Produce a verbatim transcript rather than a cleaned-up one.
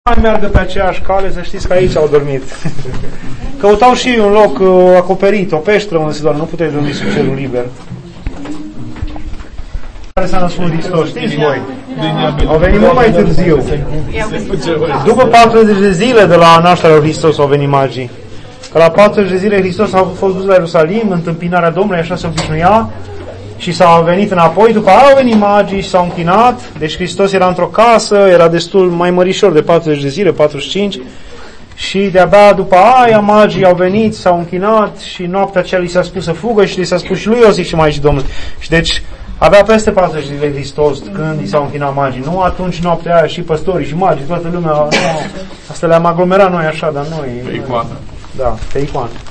mai meargă pe aceeași cale, să știți că aici au dormit. Căutau și un loc uh, acoperit, o peșteră unde se doarme, nu puteți dormi sub cerul liber. Care s-a născut Hristos, știți voi? Au venit mult mai târziu. După patruzeci de zile de la nașterea lui Hristos au venit magii. Că la patruzeci de zile Hristos a fost dus la Ierusalim, întâmpinarea Domnului, așa se obișnuia, și s-au venit înapoi, după aia au venit magii și s-au închinat. Deci Hristos era într-o casă, era destul mai mărișor de patruzeci de zile, patruzeci și cinci, și de-abia după aia magii au venit, s-au închinat și noaptea aceea li s-a spus să fugă și li s-a spus și lui Iosif și Maicii Domnului. Și deci avea peste patruzeci de zile Hristos când i s-au închinat magii. Nu atunci noaptea aia și păstorii și magii, toată lumea, nu, asta le-am aglomerat noi așa, dar noi... Pe icoană. Da, pe icoană.